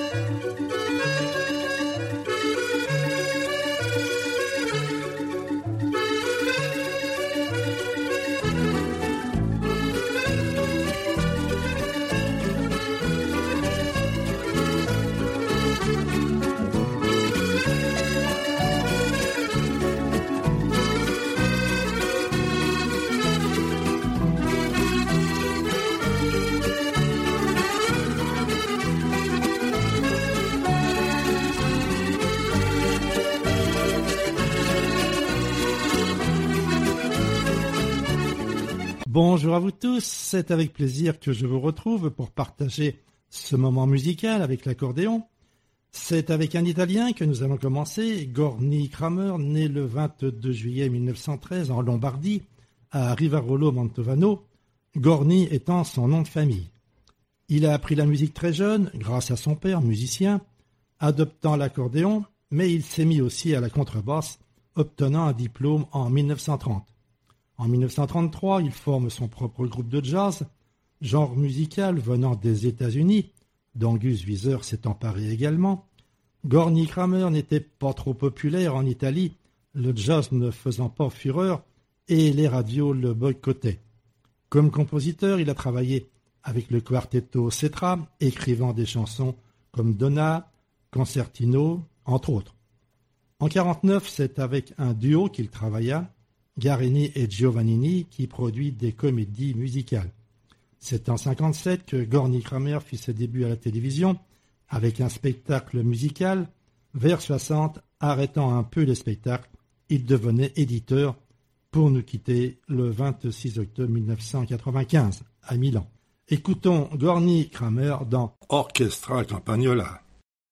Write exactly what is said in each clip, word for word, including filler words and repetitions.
Bonjour à vous tous, c'est avec plaisir que je vous retrouve pour partager ce moment musical avec l'accordéon. C'est avec un Italien que nous allons commencer, Gorny Kramer, né le vingt-deux juillet mille neuf cent treize en Lombardie, à Rivarolo Mantovano, Gorny étant son nom de famille. Il a appris la musique très jeune, grâce à son père, musicien, adoptant l'accordéon, mais il s'est mis aussi à la contrebasse, obtenant un diplôme en mille neuf cent trente. En mille neuf cent trente-trois, il forme son propre groupe de jazz, genre musical venant des États-Unis, dont Gus Viseur s'est emparé également. Gorny Kramer n'était pas trop populaire en Italie, le jazz ne faisant pas fureur et les radios le boycottaient. Comme compositeur, il a travaillé avec le quartetto Cetra, écrivant des chansons comme Donna, Concertino, entre autres. En mille neuf cent quarante-neuf, c'est avec un duo qu'il travailla, Guarini et Giovannini, qui produit des comédies musicales. C'est en mille neuf cent cinquante-sept que Gorny Kramer fit ses débuts à la télévision avec un spectacle musical. Vers soixante, arrêtant un peu les spectacles, il devenait éditeur pour nous quitter le vingt-six octobre mille neuf cent quatre-vingt-quinze à Milan. Écoutons Gorny Kramer dans Orchestra Campagnola.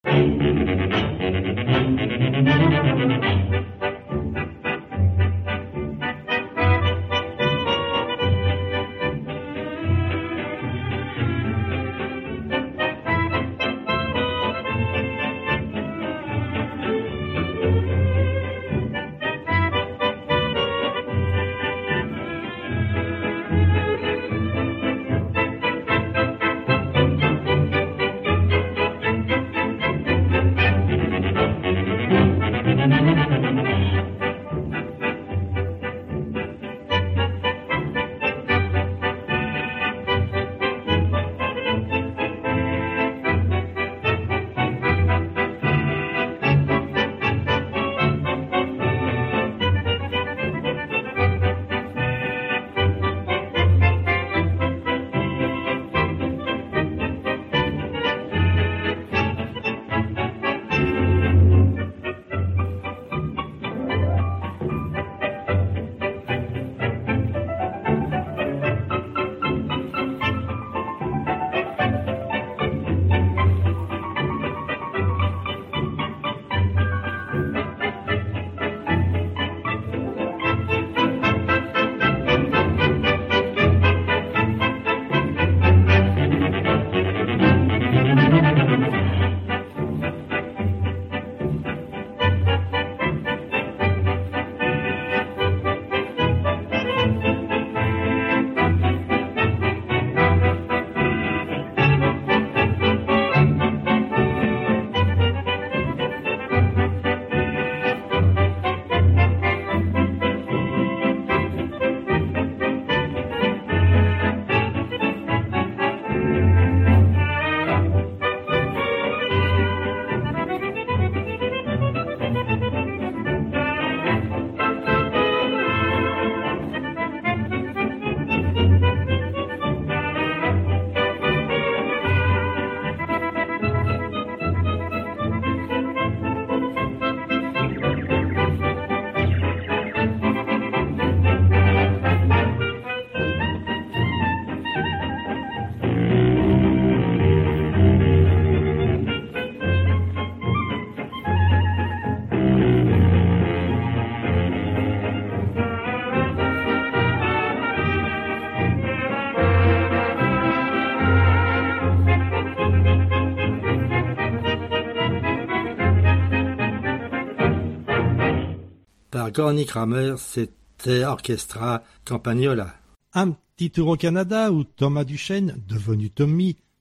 Par Gorny Kramer, c'était Orchestra Campagnola. Un petit tour au Canada où Thomas Duchesne, devenu Tommy,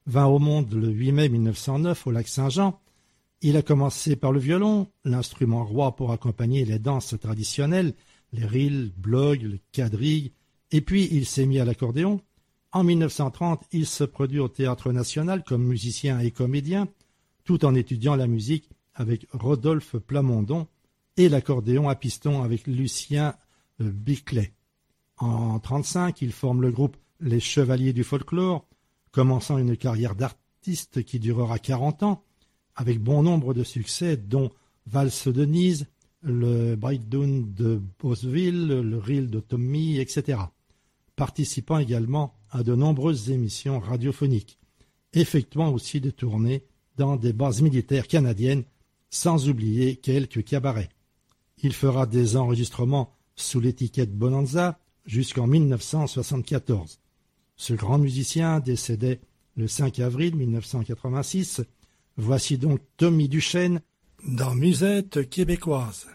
vint au monde le huit mai mille neuf cent neuf au lac Saint-Jean. Il a commencé par le violon, l'instrument roi pour accompagner les danses traditionnelles, les rills, blogs, le quadrille, et puis il s'est mis à l'accordéon. En mille neuf cent trente, il se produit au Théâtre National comme musicien et comédien, tout en étudiant la musique avec Rodolphe Plamondon et l'accordéon à piston avec Lucien Biclet. En mille neuf cent trente-cinq, il forme le groupe Les Chevaliers du Folklore, commençant une carrière d'artiste qui durera quarante ans, avec bon nombre de succès, dont Valse de Nise, le Breakdown de Bosville, le Reel de Tommy, et cetera. Participant également à de nombreuses émissions radiophoniques, effectuant aussi des tournées dans des bases militaires canadiennes, sans oublier quelques cabarets. Il fera des enregistrements sous l'étiquette Bonanza jusqu'en mille neuf cent soixante-quatorze. Ce grand musicien décédait le cinq avril mille neuf cent quatre-vingt-six. Voici donc Tommy Duchesne dans Musette québécoise.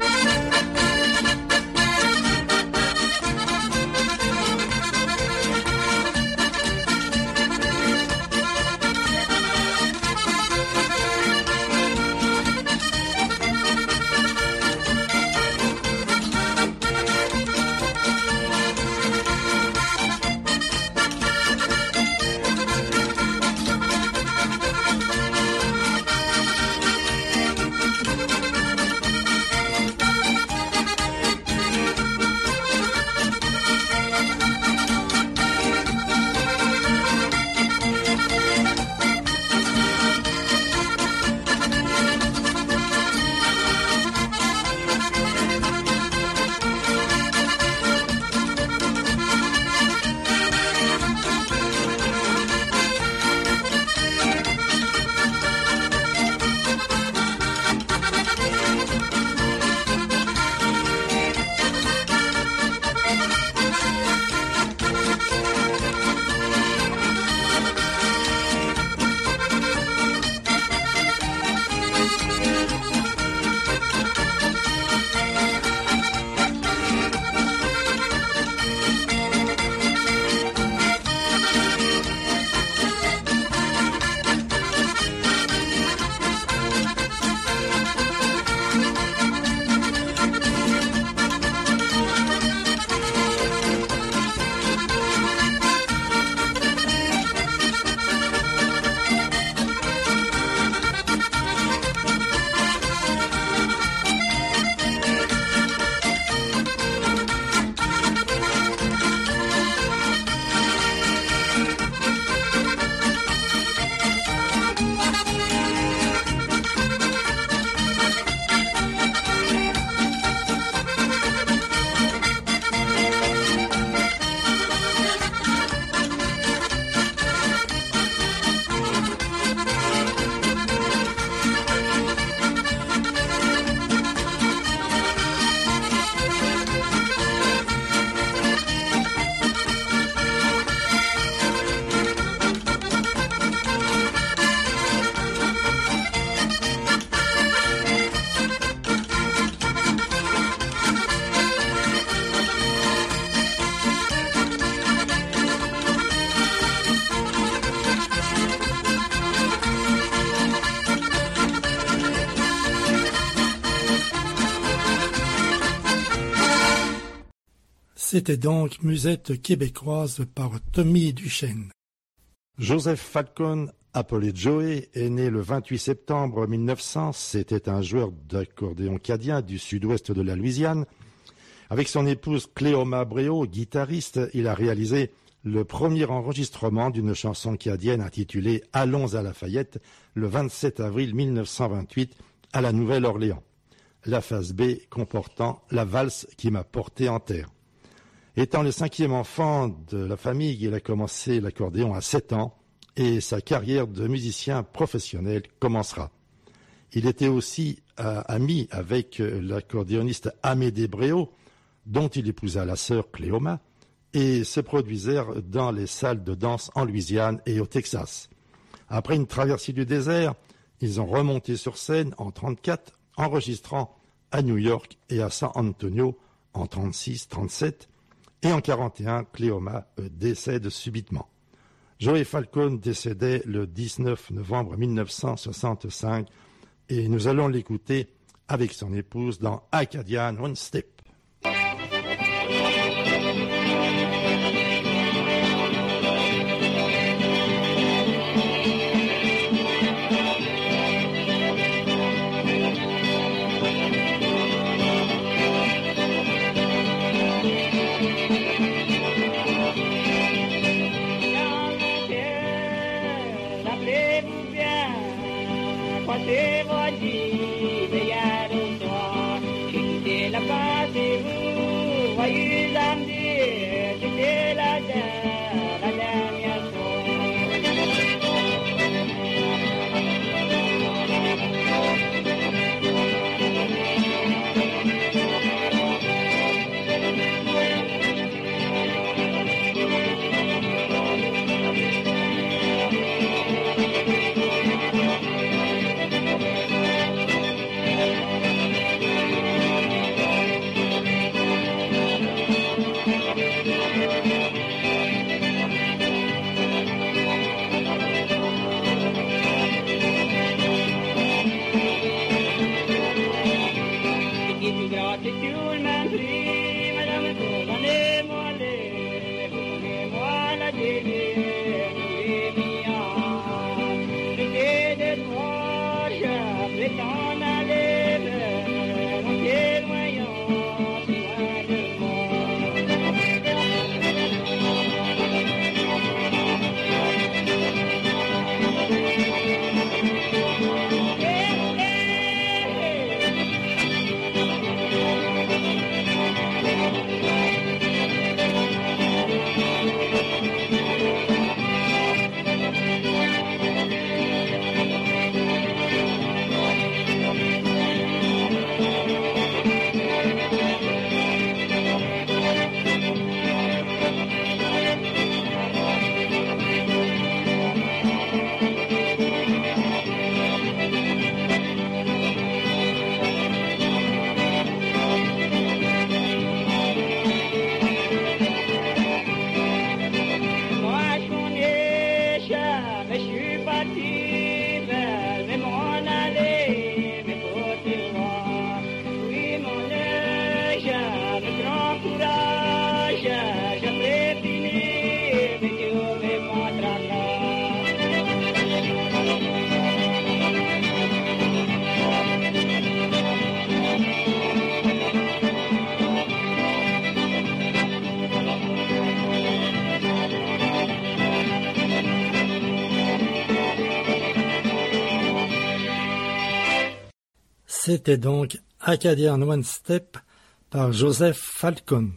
C'était donc Musette québécoise par Tommy Duchesne. Joseph Falcon, appelé Joey, est né le vingt-huit septembre mille neuf cents. C'était un joueur d'accordéon cadien du sud-ouest de la Louisiane. Avec son épouse Cléoma Bréau, guitariste, il a réalisé le premier enregistrement d'une chanson cadienne intitulée « Allons à Lafayette » le vingt-sept avril mille neuf cent vingt-huit à la Nouvelle-Orléans. La phase B comportant la valse qui m'a porté en terre. Étant le cinquième enfant de la famille, il a commencé l'accordéon à sept ans et sa carrière de musicien professionnel commencera. Il était aussi euh, ami avec l'accordéoniste Amédée Bréau, dont il épousa la sœur Cléoma, et se produisèrent dans les salles de danse en Louisiane et au Texas. Après une traversée du désert, ils ont remonté sur scène en trente-quatre, enregistrant à New York et à San Antonio en trente-six trente-sept, et en quarante et un, Cléoma décède subitement. Joey Falcone décédait le dix-neuf novembre mille neuf cent soixante-cinq et nous allons l'écouter avec son épouse dans Acadian One Step. C'était donc Acadian One Step par Joseph Falcone.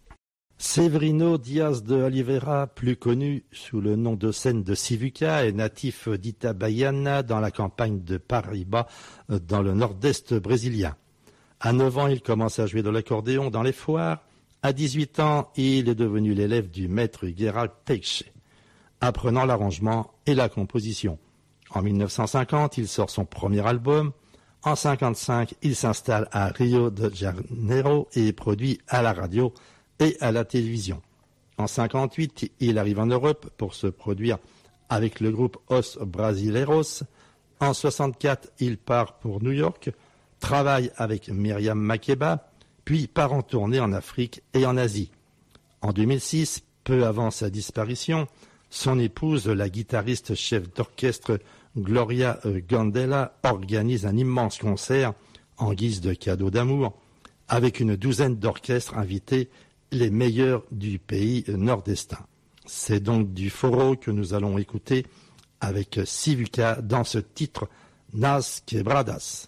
Severino Diaz de Oliveira, plus connu sous le nom de scène de Sivuca, est natif d'Itabaiana dans la campagne de Paraíba, dans le nord-est brésilien. À neuf ans, il commence à jouer de l'accordéon dans les foires. À dix-huit ans, il est devenu l'élève du maître Gerald Teixe, apprenant l'arrangement et la composition. En mille neuf cent cinquante, il sort son premier album. En mille neuf cent cinquante-cinq, il s'installe à Rio de Janeiro et produit à la radio et à la télévision. En mille neuf cent cinquante-huit, il arrive en Europe pour se produire avec le groupe Os Brasileiros. En mille neuf cent soixante-quatre, il part pour New York, travaille avec Myriam Makeba, puis part en tournée en Afrique et en Asie. En deux mille six, peu avant sa disparition, son épouse, la guitariste chef d'orchestre Gloria Gandela, organise un immense concert en guise de cadeau d'amour avec une douzaine d'orchestres invités, les meilleurs du pays nord-estin. C'est donc du Foro que nous allons écouter avec Sivuca dans ce titre Nas Quebradas.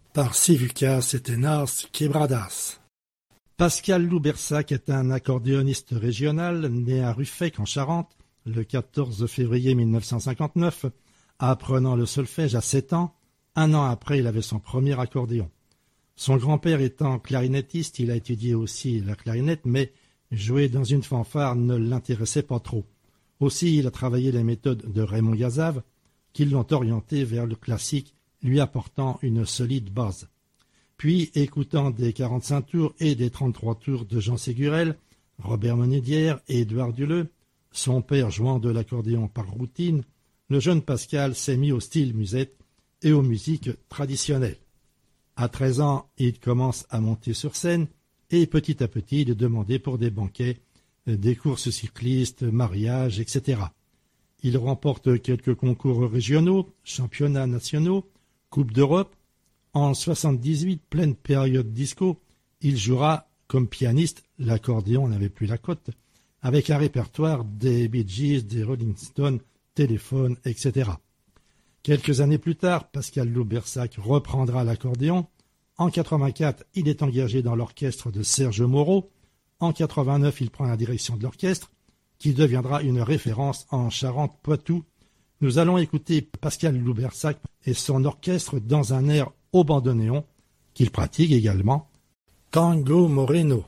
par Civucas et Tenas Quebradas. Pascal Loubersac est un accordéoniste régional né à Ruffec en Charente le quatorze février mille neuf cent cinquante-neuf, apprenant le solfège à sept ans. Un an après, il avait son premier accordéon. Son grand-père étant clarinettiste, il a étudié aussi la clarinette, mais jouer dans une fanfare ne l'intéressait pas trop. Aussi, il a travaillé les méthodes de Raymond Yazave, qui l'ont orienté vers le classique, lui apportant une solide base. Puis, écoutant des quarante-cinq tours et des trente-trois tours de Jean Ségurel, Robert Monédière et Édouard Duleux, son père jouant de l'accordéon par routine, le jeune Pascal s'est mis au style musette et aux musiques traditionnelles. À treize ans, il commence à monter sur scène et petit à petit, il est demandé pour des banquets, des courses cyclistes, mariages, et cetera. Il remporte quelques concours régionaux, championnats nationaux, Coupe d'Europe. En soixante-dix-huit, pleine période disco, il jouera comme pianiste, l'accordéon n'avait plus la cote, avec un répertoire des Bee Gees, des Rolling Stones, Téléphone, et cetera. Quelques années plus tard, Pascal Loubersac reprendra l'accordéon. En quatre-vingt-quatre, il est engagé dans l'orchestre de Serge Moreau. En quatre-vingt-neuf, il prend la direction de l'orchestre, qui deviendra une référence en Charente-Poitou. Nous allons écouter Pascal Loubersac et son orchestre dans un air au bandoneon, qu'il pratique également, Tango Moreno.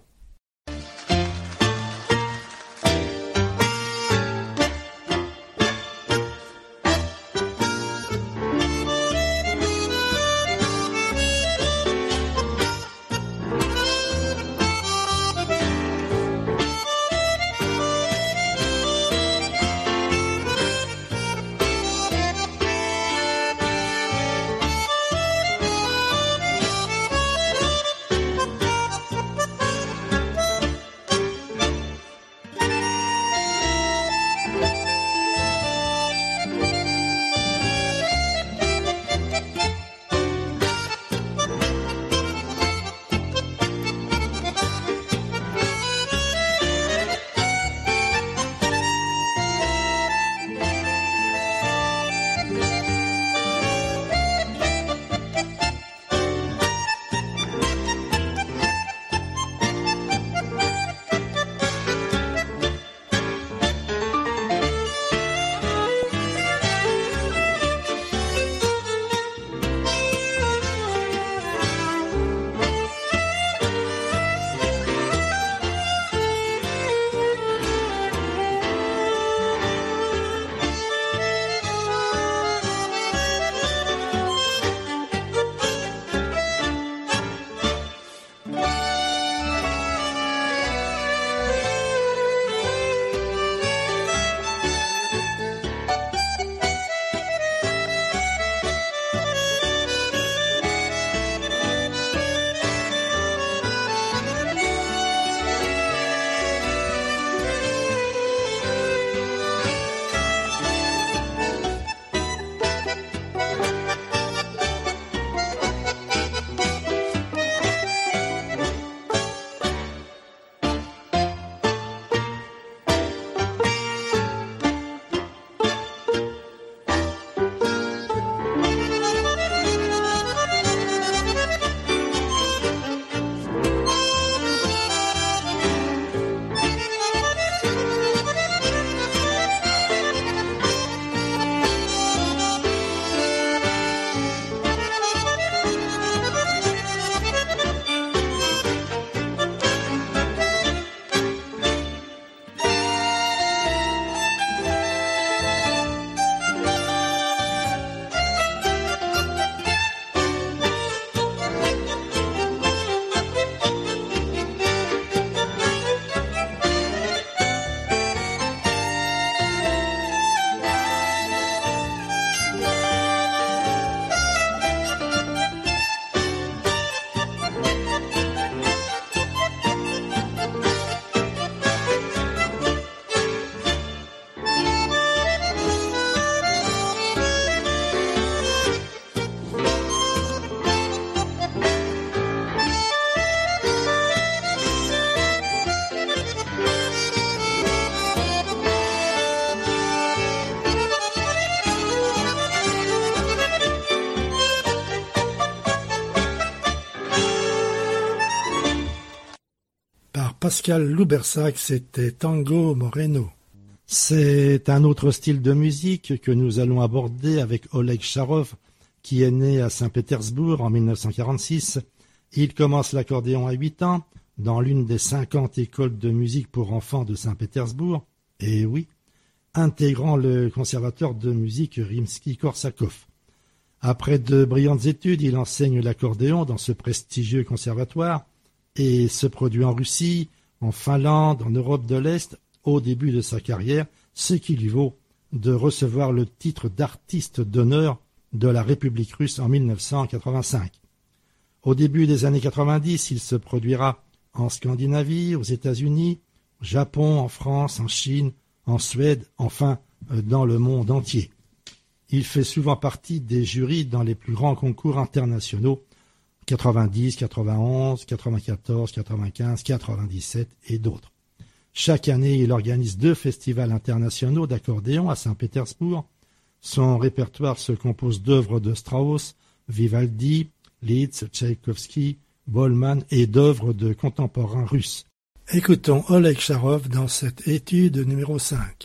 Pascal Loubersac, c'était Tango Moreno. C'est un autre style de musique que nous allons aborder avec Oleg Charov, qui est né à Saint-Pétersbourg en mille neuf cent quarante-six. Il commence l'accordéon à huit ans dans l'une des cinquante écoles de musique pour enfants de Saint-Pétersbourg, et oui, intégrant le conservatoire de musique Rimsky-Korsakov. Après de brillantes études, il enseigne l'accordéon dans ce prestigieux conservatoire et se produit en Russie, en Finlande, en Europe de l'Est, au début de sa carrière, ce qui lui vaut de recevoir le titre d'artiste d'honneur de la République russe en mille neuf cent quatre-vingt-cinq. Au début des années quatre-vingt-dix, il se produira en Scandinavie, aux États-Unis, au Japon, en France, en Chine, en Suède, enfin dans le monde entier. Il fait souvent partie des jurys dans les plus grands concours internationaux, quatre-vingt-dix, quatre-vingt-onze, quatre-vingt-quatorze, quatre-vingt-quinze, quatre-vingt-dix-sept et d'autres. Chaque année, il organise deux festivals internationaux d'accordéon à Saint-Pétersbourg. Son répertoire se compose d'œuvres de Strauss, Vivaldi, Liszt, Tchaïkovski, Bollmann et d'œuvres de contemporains russes. Écoutons Oleg Charov dans cette étude numéro cinq.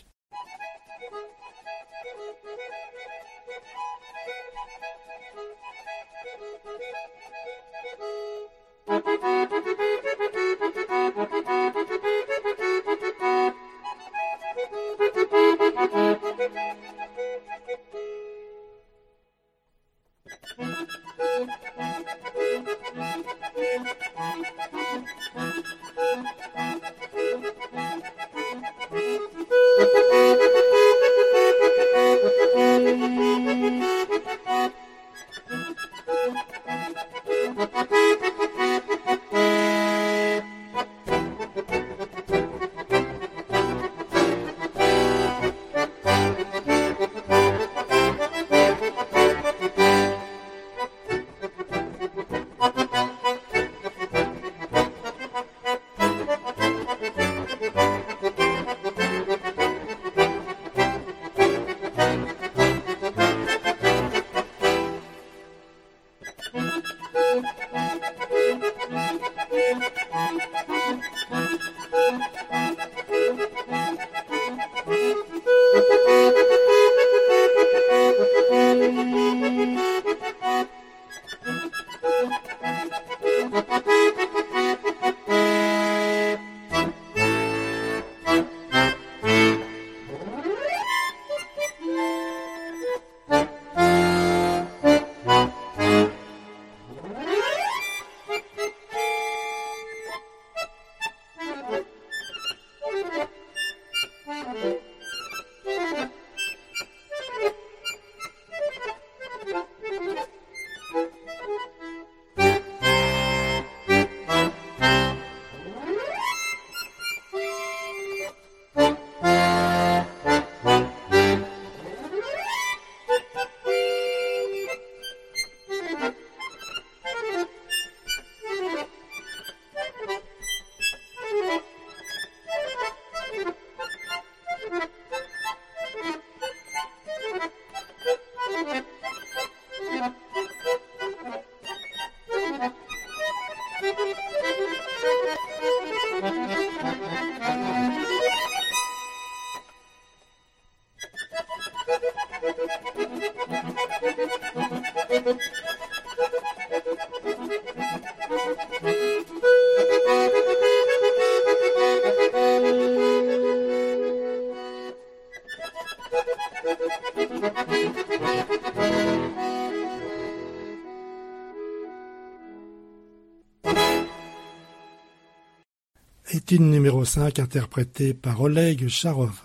Étude numéro cinq, interprétée par Oleg Charov.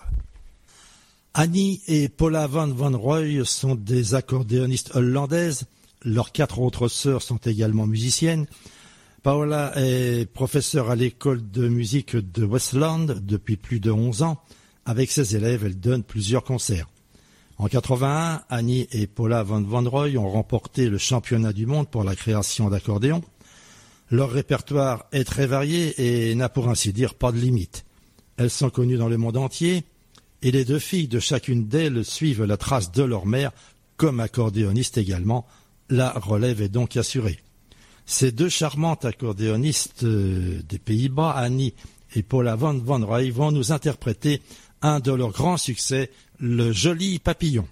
Annie et Paula van Wanrooy sont des accordéonistes hollandaises. Leurs quatre autres sœurs sont également musiciennes. Paula est professeure à l'école de musique de Westland depuis plus de onze ans. Avec ses élèves, elle donne plusieurs concerts. En quatre-vingt-un, Annie et Paula van Wanrooy ont remporté le championnat du monde pour la création d'accordéons. Leur répertoire est très varié et n'a pour ainsi dire pas de limite. Elles sont connues dans le monde entier et les deux filles de chacune d'elles suivent la trace de leur mère comme accordéonistes également. La relève est donc assurée. Ces deux charmantes accordéonistes des Pays-Bas, Annie et Paula von von Roy vont nous interpréter un de leurs grands succès, Le Joli Papillon.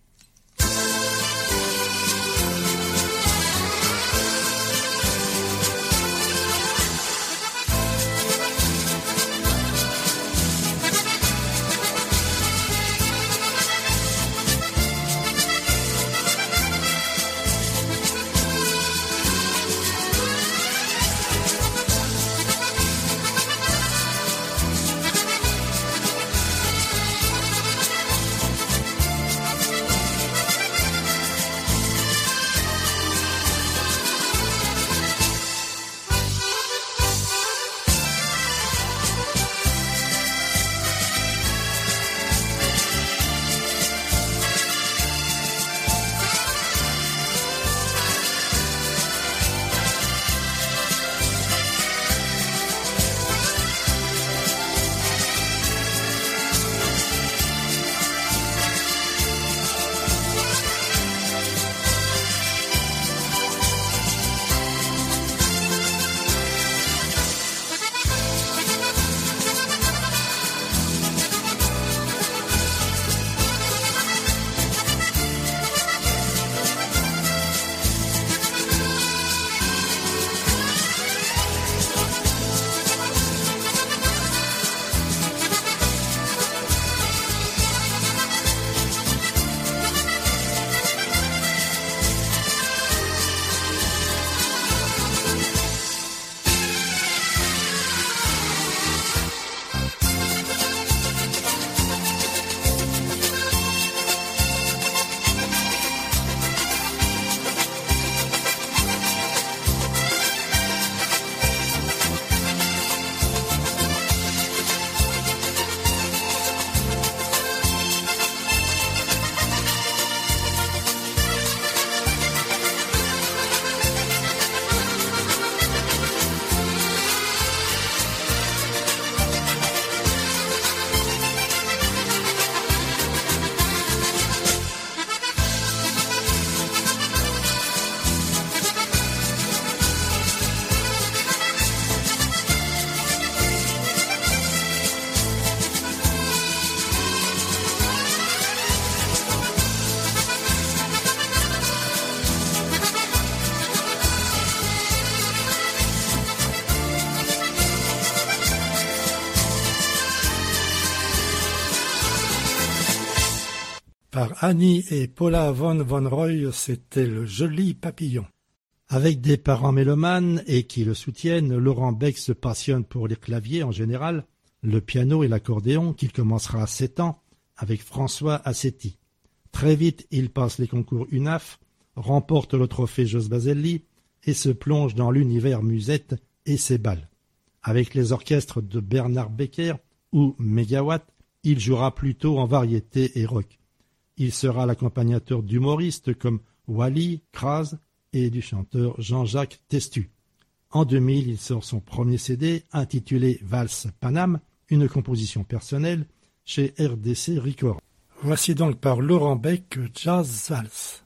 Par Annie et Paula von von Roy, c'était Le Joli Papillon. Avec des parents mélomanes et qui le soutiennent, Laurent Beck se passionne pour les claviers en général, le piano et l'accordéon qu'il commencera à sept ans avec François Assetti. Très vite, il passe les concours U N A F, remporte le trophée Jos Baselli et se plonge dans l'univers musette et ses bals. Avec les orchestres de Bernard Becker ou Megawatt, il jouera plutôt en variété et rock. Il sera l'accompagnateur d'humoristes comme Wally, Kraz et du chanteur Jean-Jacques Testu. En deux mille, il sort son premier C D intitulé Valse Paname, une composition personnelle chez R D C Records. Voici donc par Laurent Beck Jazz Valse.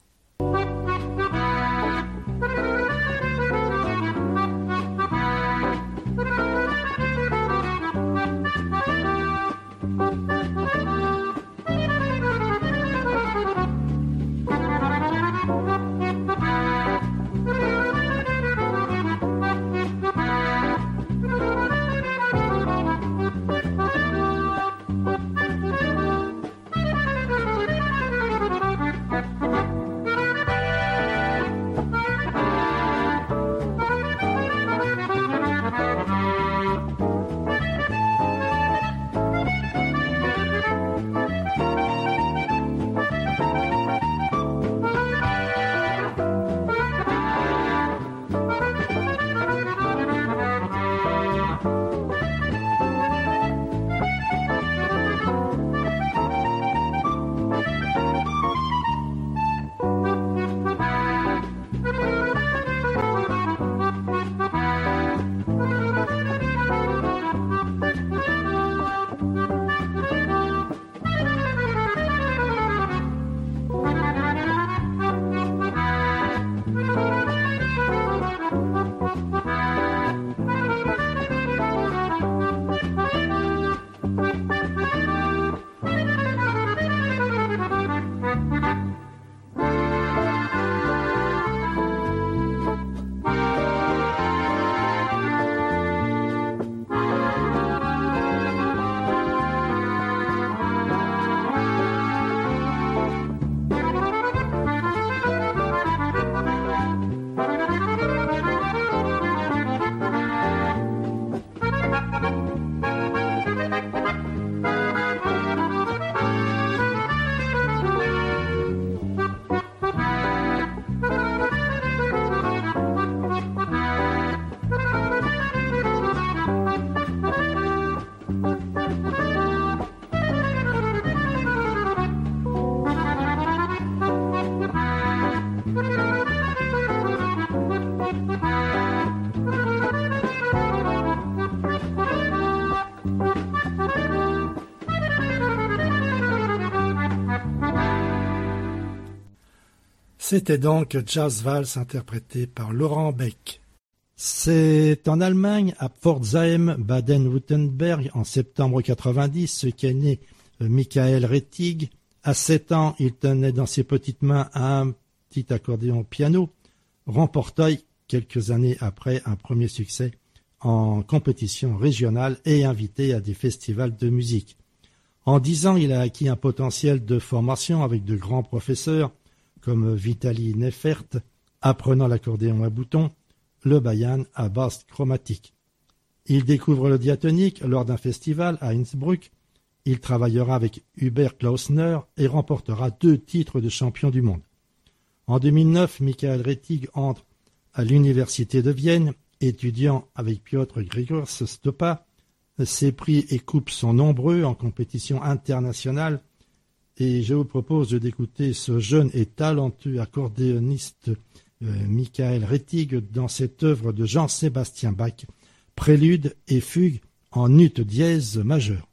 C'était donc Jazz Vals interprété par Laurent Beck. C'est en Allemagne, à Pforzheim, Baden-Württemberg, en septembre quatre-vingt-dix, qu'est né Michael Rettig. À sept ans, il tenait dans ses petites mains un petit accordéon piano, remporta quelques années après un premier succès en compétition régionale et invité à des festivals de musique. En dix ans, il a acquis un potentiel de formation avec de grands professeurs comme Vitaly Neifert, apprenant l'accordéon à boutons, le bayan à basse chromatique. Il découvre le diatonique lors d'un festival à Innsbruck. Il travaillera avec Hubert Klausner et remportera deux titres de champion du monde. En deux mille neuf, Michael Rettig entre à l'université de Vienne, étudiant avec Piotr Grigors Stopa. Ses prix et coupes sont nombreux en compétition internationale et je vous propose d'écouter ce jeune et talentueux accordéoniste euh, Michael Rettig dans cette œuvre de Jean-Sébastien Bach, prélude et fugue en ut dièse majeur.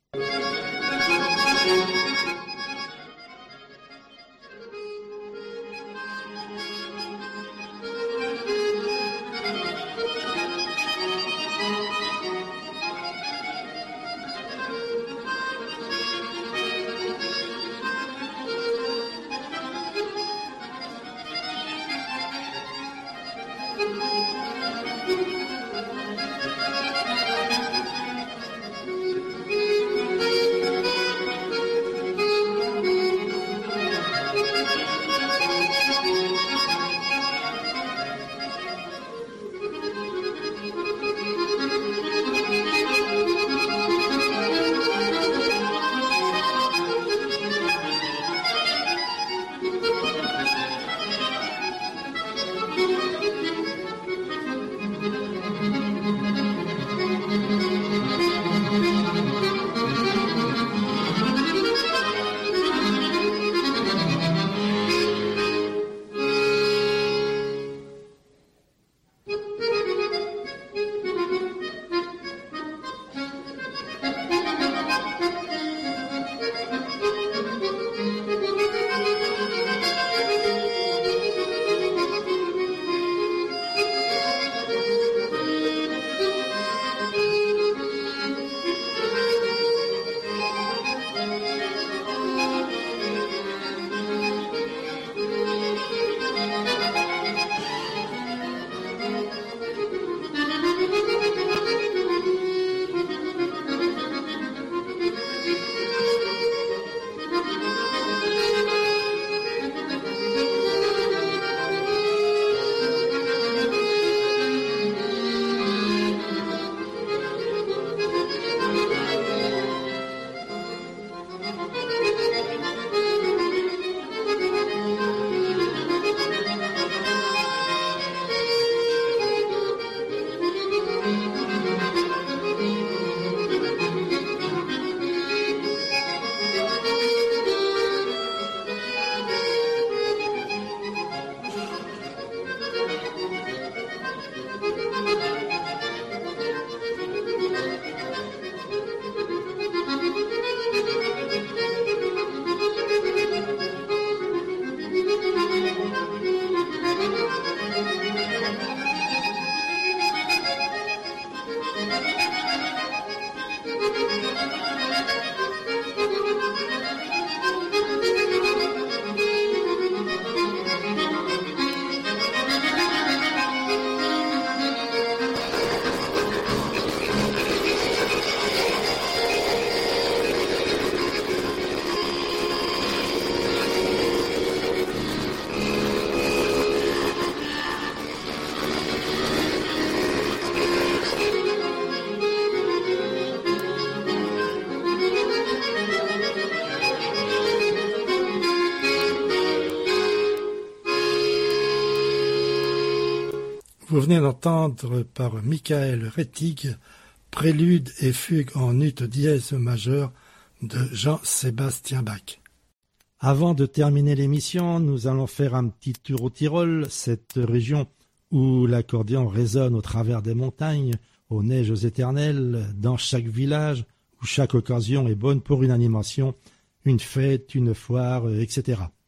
Vous venez d'entendre par Michael Rettig, prélude et fugue en ut dièse majeur de Jean-Sébastien Bach. Avant de terminer l'émission, nous allons faire un petit tour au Tyrol, cette région où l'accordéon résonne au travers des montagnes, aux neiges éternelles, dans chaque village, où chaque occasion est bonne pour une animation, une fête, une foire, et cetera.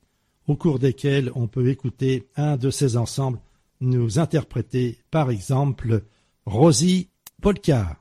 au cours desquels on peut écouter un de ces ensembles nous interpréter, par exemple, Rosie Polka.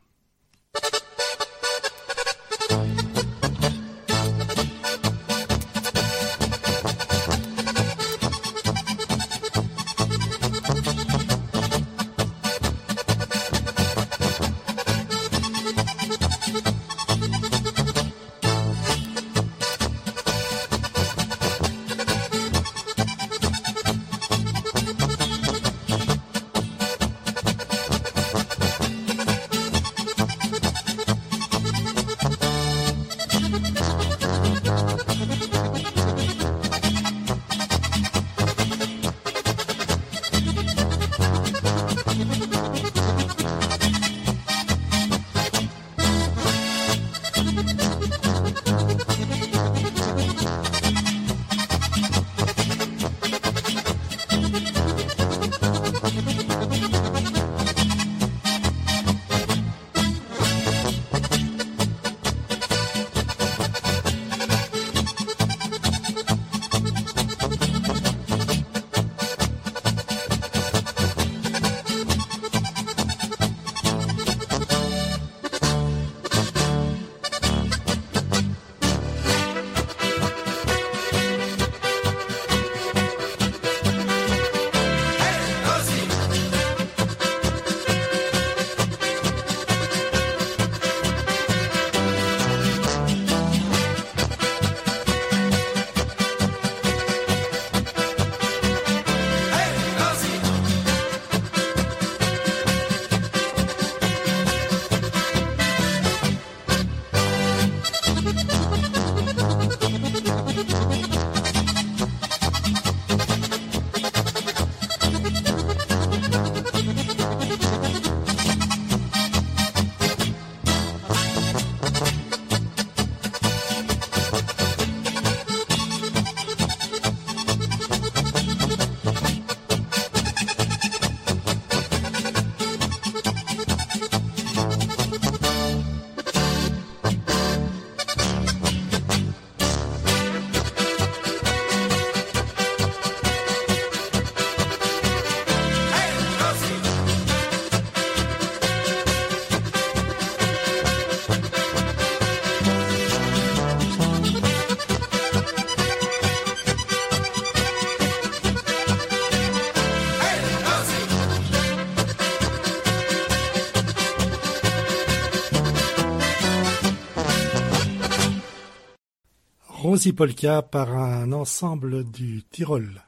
Rosie Polka par un ensemble du Tyrol.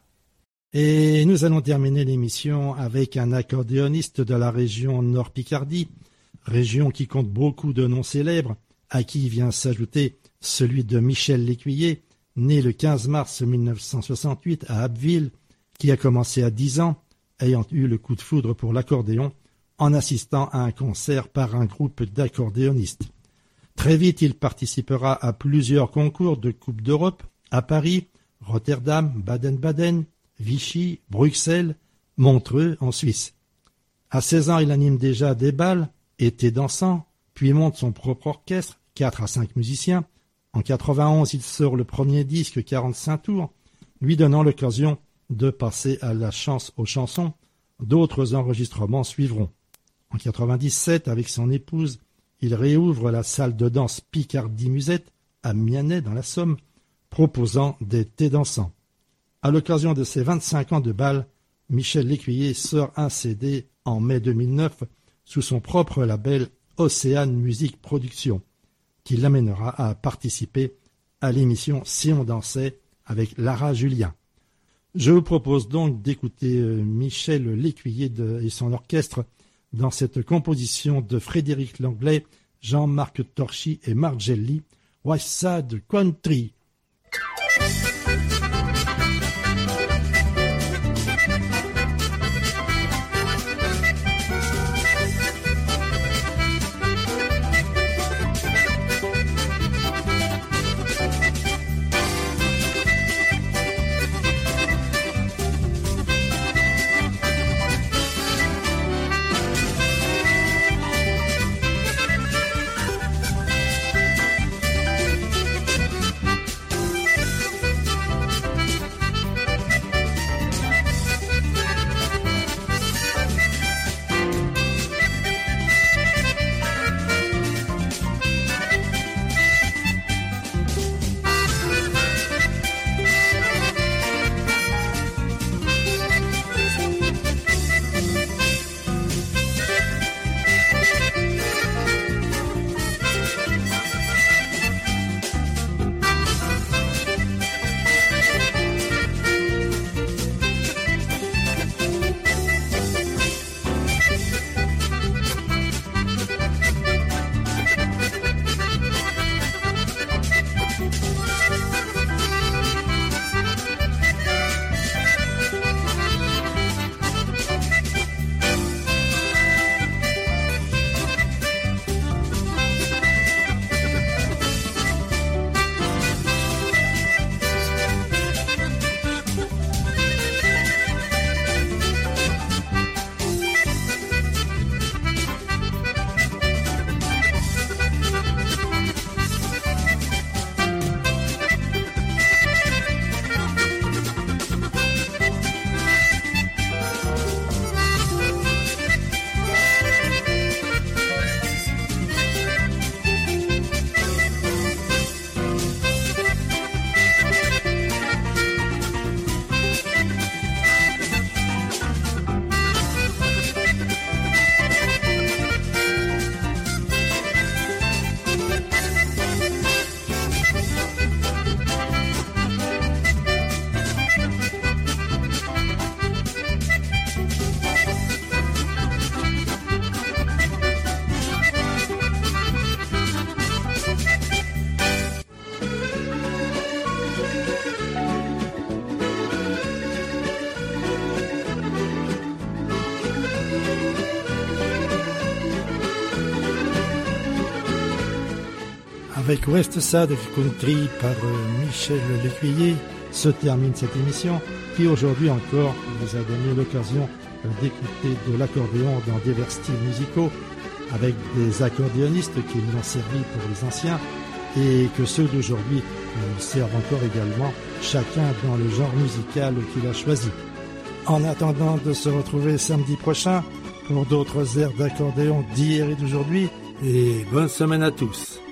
Et nous allons terminer l'émission avec un accordéoniste de la région Nord-Picardie, région qui compte beaucoup de noms célèbres, à qui vient s'ajouter celui de Michel Lécuyer, né le quinze mars mille neuf cent soixante-huit à Abbeville, qui a commencé à dix ans, ayant eu le coup de foudre pour l'accordéon, en assistant à un concert par un groupe d'accordéonistes. Très vite, il participera à plusieurs concours de Coupe d'Europe, à Paris, Rotterdam, Baden-Baden, Vichy, Bruxelles, Montreux en Suisse. À seize ans, il anime déjà des bals, été dansant, puis monte son propre orchestre, quatre à cinq musiciens. En quatre-vingt-onze, il sort le premier disque quarante-cinq tours, lui donnant l'occasion de passer à la chance aux chansons. D'autres enregistrements suivront. En quatre-vingt-dix-sept, avec son épouse, il réouvre la salle de danse Picardie Musette à Mianet dans la Somme, proposant des thés dansants. À l'occasion de ses vingt-cinq ans de bal, Michel Lécuyer sort un C D en mai deux mille neuf sous son propre label Océane Musique Production, qui l'amènera à participer à l'émission Si on dansait avec Lara Julien. Je vous propose donc d'écouter Michel Lécuyer et son orchestre dans cette composition de Frédéric Langlais, Jean-Marc Torchy et Margelli, West Side Country. avec West Side Country par euh, Michel Lécuyer se termine cette émission qui aujourd'hui encore vous a donné l'occasion d'écouter de l'accordéon dans divers styles musicaux avec des accordéonistes qui l'ont servi pour les anciens et que ceux d'aujourd'hui euh, servent encore également, chacun dans le genre musical qu'il a choisi. En attendant de se retrouver samedi prochain pour d'autres airs d'accordéon d'hier et d'aujourd'hui, et bonne semaine à tous.